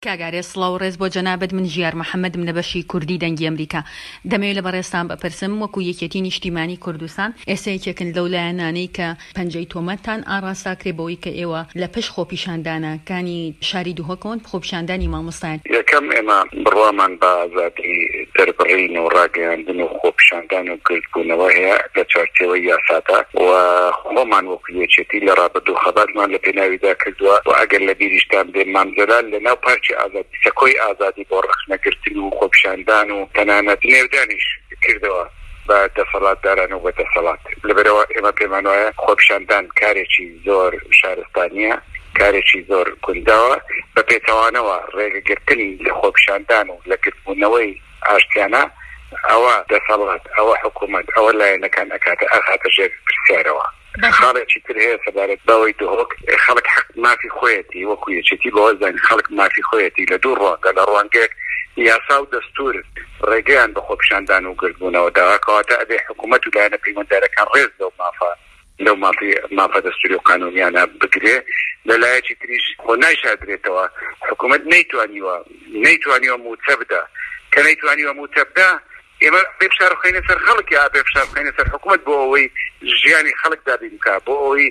کاگارێ سڵاو ڕێز بۆ جەنابەت من ژیار محەممەدم لە بەشی کوردی دەنگی ئەمریکا دەمەوێت لە بەڕێستان بپرسم وەکو یەکێتی نیشتیمانی کوردستان ئێستا یەکێکن لەو لایەنانەی کە پەنجەی تۆمەتتان ئاڕاستاکرێ بەوەی کە ئێوە لە پێش خۆپیشاندانەکانی شاری دووهۆکەوەن خۆپیشاندانی مامۆستایان. یەکەم ئێمە بڕوامان بە ئازادی دەربڕین و ڕاگەیاندن و خۆپیشاندان و گرتبوونەوە هەیە لە چارچێوەی یاسادا و خۆمان وەکو یەکێتی لە ڕابردوو و خەباتمان لە پێناویدا کردووە و ئەگەر لە بیریشتان بێ مامزەلال لە ناو پارچی ئازادی سەکۆی ئازادی بۆ ڕەخنەگرتن و خۆپیشاندان و تەنانەت نێودانیش کردەوە بە دەسەڵاتداران و بە دەسەڵات. لەبەرەوە ئێمە پێمان وایە خۆپیشاندان کارێکی زۆر شارستانیە، کارێکی زۆر کونداوە، بە پێچەوانەوە ڕێگەگرتن لە خۆپیشاندان و لە گرتبوونەوەی ئاشتیانە ئەوە دەسەڵات، ئەوە حکوومەت، ئەوە لایەنەکان ئەخاتە ژێر پرسیارەوە. خەڵکی تر هەیە سەبارەت بەوەی دهۆک خەڵک حەق مافی خۆیەتی وەکو یەکێتی بەوە زانی خەڵک مافی خۆیەتی لە دوو ڕوانگە لە ڕوانگەیەک یاسا و دەستور ڕێگەیان بە خۆپیشاندان و گرتبوونەوە داواکەواتە ئەبێ حکوومەت و لایەنە پەیوەنددارەکان ڕێز لەو مافە دەستوری و قانونیانە بگرێ. لەلایەکی تریش خۆ نایشادرێتەوە حکوومەت نەیتوانیوە موچە بدە، کە نەیتوانیوە موچە بدە ئێمە بێفشار بخەینە سەر خەڵکی بێفشار بخەینە سەر حکوومەت بۆ ئەوەی ژیانی خەڵک دابین بکە، بۆ ئەوەی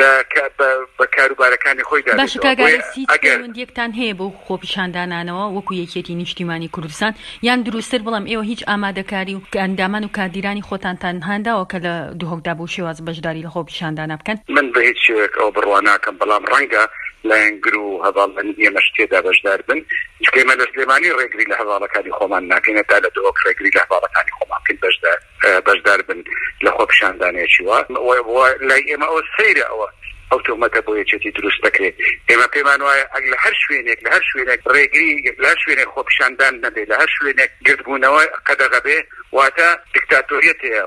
بە کاروبارەکانی خۆی دابین. باش کاگارێسی پەیوەندیەکتان هەیە بۆ خۆپیشاندانانەوە وەکو یەکێتی نیشتیمانی کوردستان، یان دروستتر بڵام ئێوە هیچ ئامادەکاری و ئەندامان و کادیرانی خۆتانتان هەنداوە کە لە دووهۆکدا بۆ شێواز بەشداری لە خۆپیشاندانە بکەن؟ من بە هیچ شێوەیەک ئەو بڕوا ناکەم، بەڵام ڕەنگە لایەنگر و هەواڵەنی ئێمە شتێدا بەشدار بن، چونکە ئێمە لە سلێمانی ڕێگری لە هەواڵەکانی خۆمان ناکەینە تا لە دووهۆک ڕێگری لە هەواڵەکانی خۆمان بکەین بەشدار بن لە خۆپیشاندانێکی وا. لای ئێمە ئەوە سەیرە ئەو تۆمەتە بۆ یەکێتی دروست دەکرێت. ئێمە پێمان وایە ئەگەر لە هەر شوێنێک ڕێگری لە هەر شوێنێک خۆپیشاندان نەبێت، لە هەر شوێنێک گرتبوونەوە قەدەغە بێ، واتە دیکتاتۆریەت هەیە،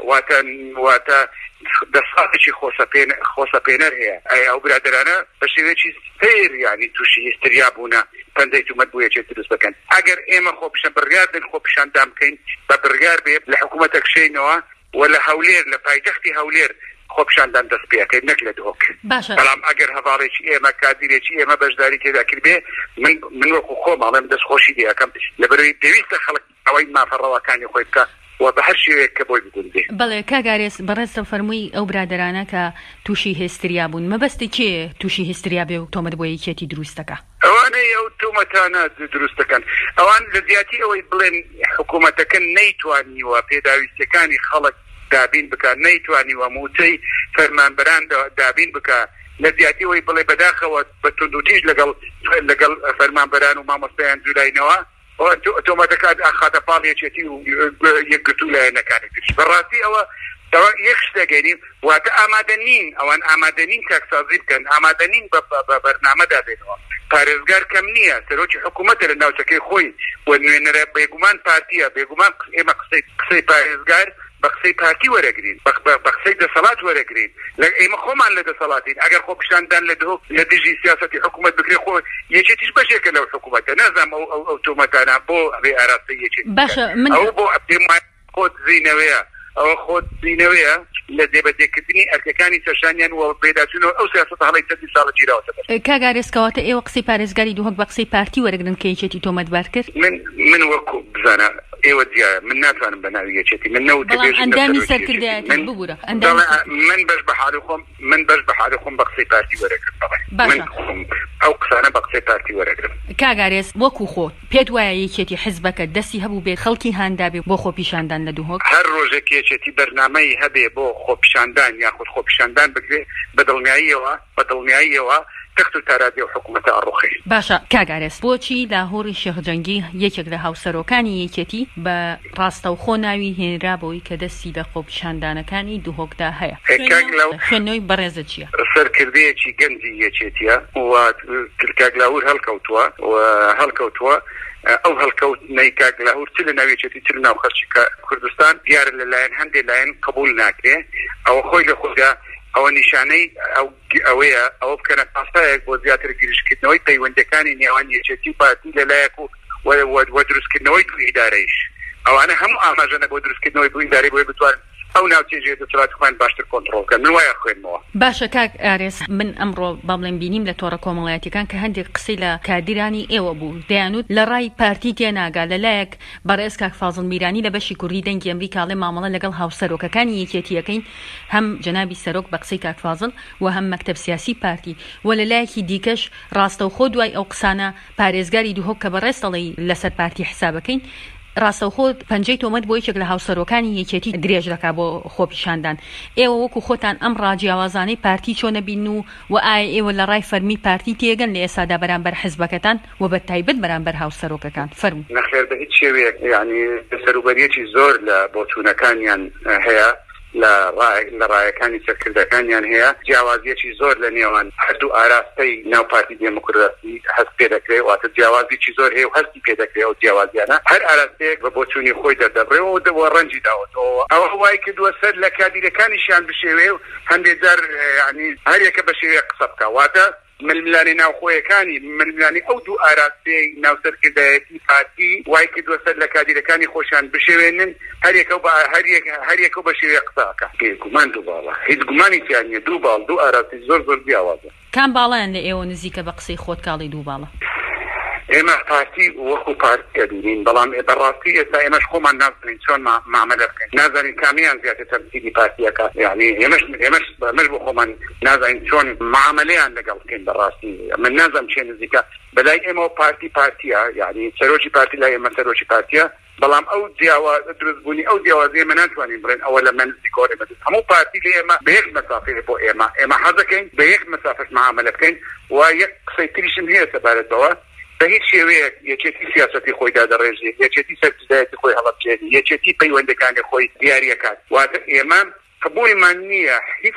واتە دەسەڵاتێکی خۆسەپێنەر هەیە. ئەو برادرانە بە شێوەیەکی سەیر یعنی تووشی هیستریا بوونە پەندەی تومەت بۆ یەکێت دروست بکەن. ئەگەر ئێمە بڕیار بن خۆپیشاندان بکەین بە بڕیار بێ لە حکوومەتە کشێنەوە و لە هەولێر لە پایتەختی هەولێر خۆپیشاندان دەست پێکەین نەک لە دووهۆک. بەڵام ئەگەر هەواڵێکی ئێمە کادیرێکی ئێمە بەشداری تێدا کردبێ من وەکو خۆماڵێم دەستخۆشی دەکەم لەبەرەوەی پێویستە خەڵک ئەوەی مافەڕەوەکانی خۆی بکە و بە هەر شێوەیەک کە بۆی بگوندێ. بەڵێ کاگارێس بەڕێستە فەرمووی ئەو برادرانە کە تووشی هێستریا بوون، مەبەستی کێ تووشی هێستریا بێ و تۆمەت بۆ یەکێتی دروستەکە؟ ئەوانەی ئەو تۆمەتانە دروستەکەن، ئەوان لە زیاتی ئەوەی بڵێن حکوومەتەکە نەیتوانیوە پێداویستەکانی خەڵک دابین بکە، نەیتوانیوە موچەی فەرمانبەران دابین بکە، لە زیاتی ئەوەی بڵێ بەداخەوە بە توندوتیژ لەگەڵ فەرمانبەران و مامۆستایان جوولینەوە تۆمەتەکان ئاخاتە پاڵ یەکێتی و یەکگرتوو لایەنەکانی ترش. بەڕاستی ئەوە یەک شتەگەینیم واتە ئامادە نین، ئەوان ئامادە نین چاکسازی بکەن، ئامادە نین بە بەرنامەدا بێنەوە. پارێزگار کەم نییە، سەرۆکی حکوومەتە لە ناوچەکەی خۆی و نوێنەرە بێگومان پارتیە، بێگومان ئێمە قسەی پارێزگار بە قسەی پارتی وەرەگرین، بە قسەی دەسەڵات وەرەگرین. ئێمە خۆمان لە دەسەڵاتین. ئەگەر خۆپیشاندان لە دووهۆک لە دژی سیاسەتی حکوومەت بکرێ خۆ یەکێتیش بەشێکە لەو حکوومەتە. نازانم ئەو تۆمەتانە بۆ ئەوێ ئاراستەی یەکێت ئەو بۆ خۆت زینەوەیە، ئەوە خۆت زینەوەیە لە دێبەدێکردنی ئەرکەکانی سەرشانیان و پێداچوونەوە ئەو سیاسەتە هەڵی چەندی ساڵە گیراوەتە. کاگارێسکەواتە ئێوە قسەی پارێزگاری دووهۆک بە قسەی پارتی وەرەگرن کە یەکێتی تۆمەتبار کرد؟ من وەکو بزانە ئێوە دیارە من ناتوانم بە ناوی یەکێتی من ئەندامی سەرکردایەتی ببوورە. من بەش بە حالی خۆم بە قسەی پارتی وەرەگرم. من ئەو قسانە بە قسەی پارتی وەرەگرم. کاگارێس وەکو خۆ پێت وایە یەکێتی حیزبەکە دەستی هەبوو بێت خەڵکی هاندابێ بۆ خۆپیشاندان لە دووهۆک؟ هەر ڕۆژێک یەکێتی بەرنامەی هەبێ بۆ خۆپیشاندان یاخود خۆپیشاندان بگرێ بەدڵنیاییەوە تەخت و تاراجی و حکوومەتە ئەڕوخی. باشە کاگارێس بۆچی لاهۆری شێخجەنگی یەکێک لە هاوسەرۆکانی یەکێتی بە ڕاستەوخۆ ناوی هێنرا بەوەی کە دەستی لە خۆپیشاندانەکانی دووهۆکدا هەیە؟ خوێندنەوەی بەڕێزە چییە؟ سەرکردەیەکی گەنجی یەکێتیە و کاگلاور هەڵکەوتووە ئەو هەڵکەوتنەی کاگلاور چ لە ناویەکێتی چ لە ناو خەڵکی کوردستان دیارە لەلایەن هەندێک لایەن قبول ناکرێ. ئەوە خۆی لە خۆیدا ئەوە نیشانەی ئەوەیە ئەوە بکەنە پاسایەک بۆ زیاتر گیرشکردنەوەی پەیوەندەکانی نێوان یەکێتی پارتی لەلایەک و دروستکردنەوەی تو ئیدارەیش. ئەوانە هەموو ئاماژەنە بۆ دروستکردنەوەی بۆ ئیدارەی بۆی بتوانن ئەو ناوچێژێ دەسەڵات خوێن باشتر کۆنتڕۆڵکە من وایە خوێنمەوە. باشە کاک ئارێس من ئەمڕۆ بەڵێن بینیم لە تۆڕە کۆمەڵایەتیەکان کە هەندێک قسەی لە کاردیرانی ئێوە بوو دەیانوت لە ڕای پارتی تێناگا لەلایەک بەڕێز کاک فازڵ میرانی لە بەشی کوردی دەنگی ئەمریکاڵێ مامەڵە لەگەڵ هاوسەرۆکەکانی یەکێتیەکەین هەم جەنابی سەرۆک بە قسەی کاک فازڵ و هەم مەکتەب سیاسی پارتی و لەلایەکی دیکەش ڕاستەوخۆ دوای ئەو قسانە پارێزگاری دووهۆک کە بەڕێز دەڵێ لەسەر پارتی حسابەکەین ڕاستەوخۆ 5 تۆمەت بۆ یەکێک لە هاوسەرۆکانی یەکێتی درێژ دەکا بۆ خۆپیشاندان. ئێوە وەکو خۆتان ئەم ڕاجیاوازانەی پارتی چۆنە بین و ئایا ئێوە لە ڕای فەرمی پارتی تێگەن لە ئێسادا بەرامبەر حزبەکەتان و بە تایبەت بەرامبەر هاوسەرۆکەکان فەرموو. نەخێر بە هیچ شێوەیەک یعنی سەروبەریەکی زۆر لە بۆچوونەکانیان هەیە لە ڕایەکانی سەرکردەکانیان هەیە جیاوازیەکی زۆر لە نێوان هەردوو ئاراستەی ناو پارتی دموکراسی هەست پێ دەکرێت واتە جیاوازیی زۆر هەیە و هەستی پێ دەکرێت و جیاوازیانە هەر ئاراستەیەک بە بۆچوونی خۆی دەردەبڕێەوە دەوە ڕەنجی داوەتەوە ئەوە وای کردووە سەر لە کادیرەکانیشیان بشێوێ و هەندێک جار ینی هەریەکە بە شێوەیە قسە بکە واتە ململانی ناوخۆیەکانی ململانی ئەو دوو ئاراستەی ناوسەرکردایەتی پارتی وای کردووە سەر لە کادیرەکانی خۆشیان بشێوێنن هەریەکە بە شێوەیە قساکە گومان دوو باڵە هیچ گومانی تیان نیە دوو باڵ دوو ئاراستی زۆر جیاوازە. کام باڵیان لە ئێوە نزیکە بە قسەی خۆت کاڵی دوو باڵە؟ ئێمە پارتی وەکو پارتی دەبینین بەڵام بەڕاستی ئێستا ئێمەش خۆمان نازانین چۆن معاملە بکەین نازانین کامیان زیاتر تەمسیلی پارتیەکە یعنی ئێمەش بۆ خۆمان نازانین چۆن معاملەیان لەگەڵ بکەین بەڕاستی من نازانم چێ نزیکە بەلای ئێمە پارتیە یعنی سەرۆکی پارتی لای ئێمە سەرۆکی پارتیە بەڵام ئەو دروستبوونی ئەو جیاوازیە من ناتوانین بڕێن ئەوە لە من نزیکۆرە بەدەست هەموو پارتی لە ئێمە بە یەک مەسافەیە بۆ ئێمە حەزەکەین بە یەک مەسافەش معاملە بکەین و یەک قسەی تریشم هەیە سەبارەتەوە بە هیچ شێوەیەک یەکێتی سیاسەتی خۆی دادەڕێژێت یەکێتی سەرکردایەتی خۆی هەڵەبجێنی یەکێتی پەیوەندەکانی خۆی دیاریەکات واتە ئێمە قبولیمان نییە هیچ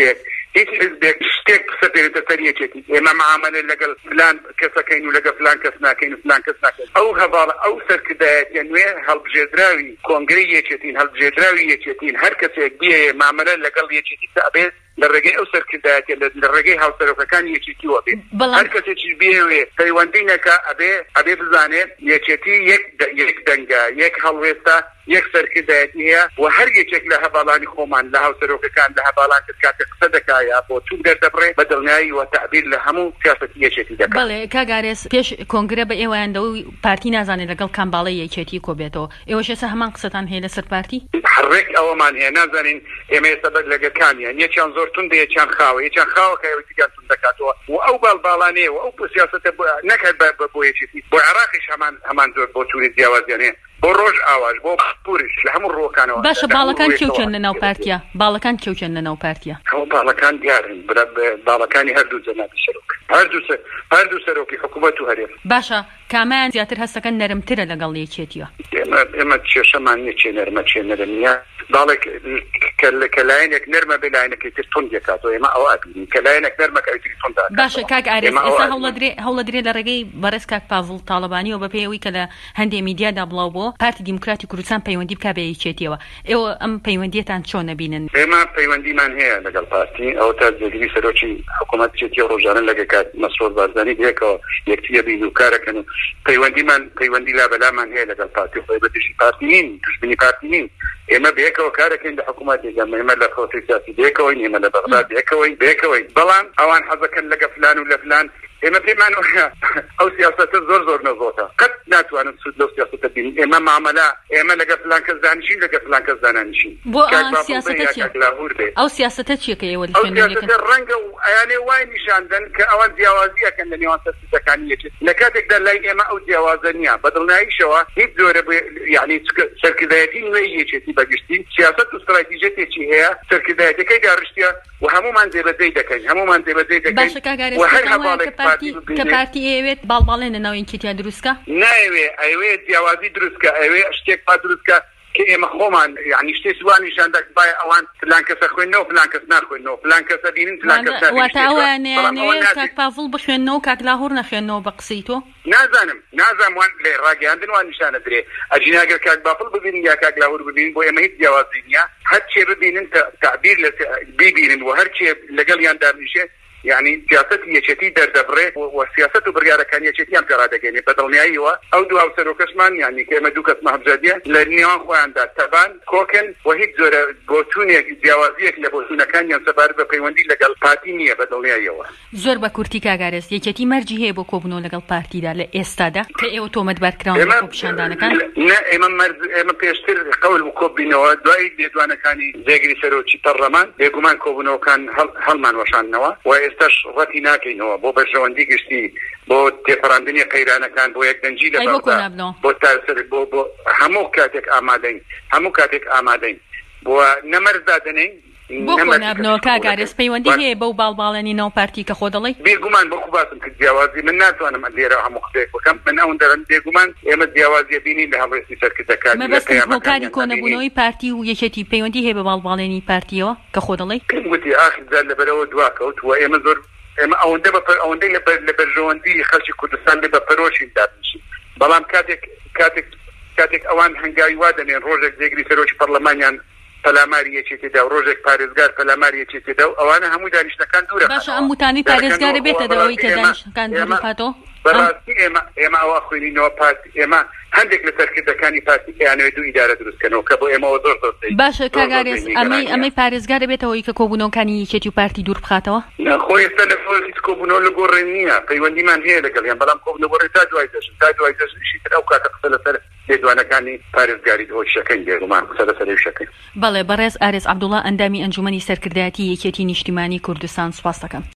حزبێک شتێک قسە پێێتە سەر یەکێتی ئێمە معاملە لەگەڵ فلان کەسەکەین و لەگەڵ فلان کەس ناکەین و فلان کەس ناکەین ئەو هەواڵە ئەو سەرکردایەتیە نوێ هەڵبژێردراوی کۆنگرەی یەکێتین هەڵبژێردراوی یەکێتین هەر کەسێک بێ معاملە لەگەڵ یەکێتی ئەبێت لە ڕێگەی ئەو سەرکردایەتە لە ڕێگەی هاوسەرۆکەکانی یەکێتیوە بێت هەر کەسێکی بێوێ پەیوەندی نەکە ئەبێ بزانێت یەکێتی یەک دەنگە یەک هەڵوێستا یەک سەرکردایەتی هەیە و هەر یەکێک لە هەباڵانی خۆمان لە هاوسەرۆکەکان لە هەباڵان کاتێک قسە دەکایە بۆ چوون دەردەبڕێ بە دڵنیایی و تەعبیر لە هەموو سیاسەتی یەکێتی دەکات. بەڵێ کاگارێس پێش کۆنگرە بە ئێوەیان دەوی پارتی نازانێت لەگەڵ کامباڵی یەکێتی کۆبێتەوە ئێوەش ئێستا هەمان قسەتان هەیە لەسەر پارتی حڕێک ئەوەمان هەیە نازانین ئێمە ئێستا لەگەکانیان یەکیان زۆر توندە یەکیان خاوە کە ئەوەیان تون دەکاتەوە و ئەو باڵباڵانەیە و ئەو سیاسەتە نەکات بۆ یەکێتی بۆ عێراقیش هەمان زۆر بۆ تووری جیاوازیانەیە بۆ ڕۆژ ئاواژ بۆ پورش لە هەموو ڕۆکانەوە باشە باڵەکان کێوچەن لەناو پارتیە باڵەکان کێوچەن لەناو پارتیە ئەو باڵەکان دیارن باڵەکانی هەردوو جەنابی سەرۆک هەردوو سەرۆکی حکوومەت و هەرێم باشە کامیان زیاتر هەستەکەن نەرمترە لەگەڵ یەکێتیوە ئێمە کێشەمان نییە چێ نەرمە چێ نەرم نییە باڵێک کە لایەنێک نەرمە بێ لایەنێکی تر تند دەکاتەوە ئێمە ئەوە ئەبینین کە لایەنێک نەرمە کە ئەوتری تند دەکات. باشە کاک ئارێز ئێستا هەوڵە درێ لە ڕێگەی بەڕێز کاک پاڤڵ تاڵەبانی و بە پێیەوەی کە لە هەندێک میدیادا بڵاو بۆ پارتی دیموکراتی کوردستان پەیوەندی بکا بە یەکێتیەوە ئێوە ئەم پەیوەندیەتان چۆن نەبینن؟ ئێمە پەیوەندیمان هەیە لەگەڵ پارتی ئەو تا جێگیری سەرۆکی حکوومەت چێتی ڕۆژانە لەگە کات مەسعود بارزانی دێکەوە یەکتیە بین و کارەکەن و پەیوەندی لابەلامان هەیە لەگەڵ پارتی خۆی بە دژی پارتی نین دژبنی پارتی نین ئێمە بەیەکەوە کارەکەین لە حکوومەتێکە ئێمە لە خۆتی سیاسی بێکەوەین ئێمە لە بەغداد بێکەوەین بەڵام ئەوان حەزەکەن لەگە فلان و لە فلان ئێمە پێمان ئەو سیاسەتە زۆر نەزۆتە قەت ناتوانن سود لەو سیاسەتە بین ئێمە معاملە ئێمە لەگە فلان کەس دانیشین لەگە فلان کەس دانانیشین بۆ ئەو سیاسەتە چیەکە ئێوە ڕەنگە و ئەیانێ وای نیشاندن کە ئەوان جیاوازیەکەن لە نێوان سەرکردەکانی یەکێت لە کاتێکدا لای ئێمە ئەو جیاوازە نییە بەدڵنیاییشەوە هیچ زۆرە یعنی سەرکردایەتی نوێی یەکێتی بەگشتی سیاسەت و استراتیژیەتێکی هەیە سەرکردایەتەکەی داڕشتیە و هەمومان جێبەجێ دەکەین و هەر هەواڵێک کە پارتی ئەوێت باڵباڵێنە ناو یەکێتیان دروستکە ئەوێت جیاوازی دروستکە ئەوێ شتێک پا دروستکە کە ئێمە خۆمان یعنی شتێ سوانیشان دەکبای ئەوان فلان کەسە خوێنەوە فلان کەس ناخوێنەوە فلان کەسە بینن فلان کەس واتەوەیانەیە کاک پاڤڵ بخوێنەوە کاک لاهوور نەخوێنەوە بە قسەی تۆ نازانم وان لێ ڕاگەیاندن وان نیشانە درێ ئەجیناگەر کاک باپڵ ببینین یا کاک لاهوور ببینین بۆ ئێمە هیچ جیاوازی نییە هەرچێ ببینن تعبیر لە ببینن و هەرچێ لەگەڵیان دابنیشێ یعنی سیاست یەکێتی دەردەبڕێ و سیاست و بڕیارەکان یەکێتیان پێڕادەگەێنێ بە دڵنیاییەوە ئەو دوو هاوسەرۆکەشمان یعنی کە ئێمە دوو کەس مەهەبزادیە لە نێوان خۆیاندا تەبان کۆکن و هیچ جۆرە بۆچوونێک جیاوازیەک لە بۆچوونەکانیان سەبارەت بە پەیوەندی لەگەڵ پارتی نییە بە دڵنیاییەوە. زۆر بە کورتی کاگارێز یەکێتی مەرجی هەیە بۆ کۆبوونەوە لەگەڵ پارتیدا لە ئێستادا کە ئێوە تۆمەتبارکراون لە خۆپیشاندانەکان؟ ئێمە پێشتر قەول کۆبینەوە دوای لێدوانەکانی جێگری سەرۆکی پەرلەمان بێگومان کۆبوونەوەکان هەڵمان وەشاندنەوە و ئێستاش ڕەتی ناکەینەوە بۆ بەرژەوەندی گشتی بۆ تێپەڕاندنی قەیرانەکان بۆ یەکدەنجی لە بۆ تاسەر بۆ هەموو کاتێک ئامادەین بۆ نەمەرزدادنین بۆ خۆنابنەوە کاگارێز پەیوەندی هەیە بەو باڵباڵێنی ناو پارتی کە خۆ دەڵێ؟ بێگومان بۆ خوباسم کرد جیاوازی من ناتوانم لێرە هەموو قسەیەک بکەم من ئەوەن دەرم بێگومان ئێمە جیاوازیە بینین لە هەڵوێستی سەرکردەکان مەبەستم هۆکاری کۆنەبوونەوەی پارتی و یەکێتی پەیوەندی هەیە بە باڵباڵێنی پارتیەوە کە خۆ دەڵێ؟ وتی ئاخر جار لەبەرەوە دواکەوت و ئێمە زۆر ئێمە ئەوەندەی لە بەرژەوەندی خەڵکی کوردستان لێ بە پەرۆشین دابنیشین بەڵام کاتێک ئەوان هەنگاوی وا دەنێن ڕۆژێک جێگری سەرۆکی پەرلەمانیان پەلاماری یەکێتێدا و ڕۆژێک پارێزگار پەلاماری یەکێتێدا و ئەوانە هەموو دانیشتەکان دوورە. باشە ئەم وتانەی پارێزگارە بێتە دەوەی کە دانیشتەکان دوور بخاتەوە؟ بەڕاستی ئێمە ئەوە خوێنینەوە پارتی ئێمە هەندێک لە سەرکردەکانی پارتی کەیانەوەی دوو ئیدارە دروستکەنەوە کە بۆ ئێمەوە زۆر باشە کاگارێز ئەمەی پارێزگارە بێتەوەی کە کۆبوونەوەکانی یەکێتی و پارتی دوور بخاتەوە؟ خۆی ئێستا لە هیچ کۆبوونەوە لە گۆڕێن نییە پەیوەندیمان هەیە لەگەڵیان بەڵام کۆبوونەوەڕێ تا دوای دەژنیشی تر ئەو کاتە قسە لەسەر لێدوانەکانی پارێزگاری هۆشەکەین دێگومان قسە لەسەر شەکەین. بەڵێ بەڕێز ئارێز عەبدوڵڵا ئەندامی ئەنجومەنی سەرکردایەتی یەکێتی نیشتیمانی کوردستان سوپاس دەکەم.